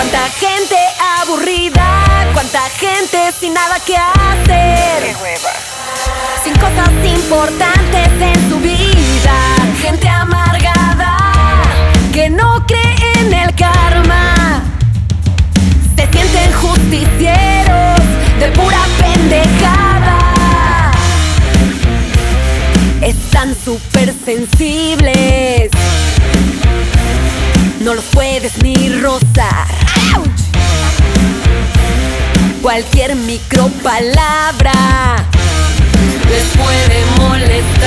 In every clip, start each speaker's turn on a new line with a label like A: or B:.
A: Cuánta gente aburrida, cuánta gente sin nada que hacer.
B: ¡Qué hueva!
A: Sin cosas importantes en su vida. Gente amargada que no cree en el karma. Se sienten justicieros de pura pendejada. Están súper sensibles, no los puedes ni rozar. ¡Auch! Cualquier micropalabra les puede molestar.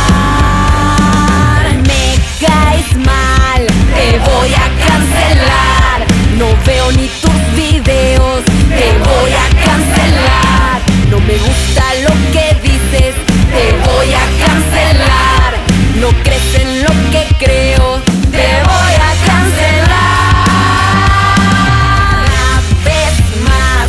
A: Me caes mal, te voy a cancelar. No veo ni tus videos, te voy a cancelar. No me gusta lo que dices, te voy a cancelar. No crees en lo que creo, te voy a cancelar. Una vez más.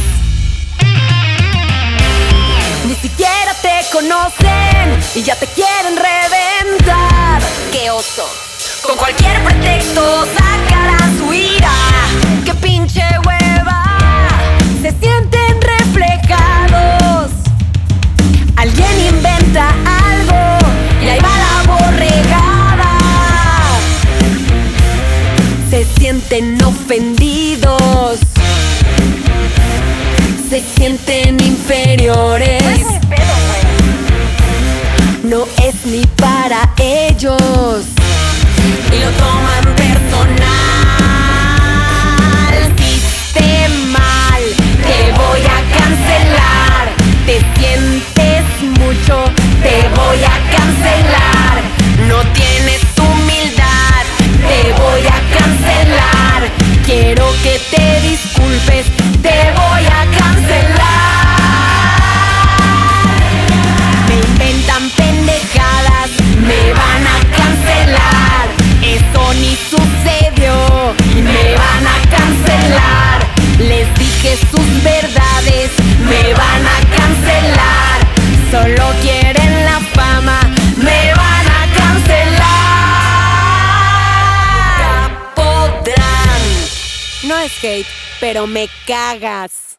A: Ni siquiera te conocen y ya te quieren reventar. ¡Qué oso! Con cualquier pretexto sacarán su ira. ¡Qué pinche hueva! Se sienten reflejados. Alguien inventa algo y ahí va la borregada. Se sienten ofendidos, se sienten inferiores. No es ni para ellos y lo toman personal. Hiciste mal, te voy a cancelar. Te sientes mucho, te voy a cancelar. No tienes humildad, te voy a cancelar. Quiero que te disculpes, te voy a cancelar. Me inventan pendejadas, me van a cancelar. Eso ni sucedió y me van a cancelar. Les dije sus verdades, me van a cancelar. Solo quieren la fama, me van a cancelar. Nunca podrán. No es hate, pero me cagas.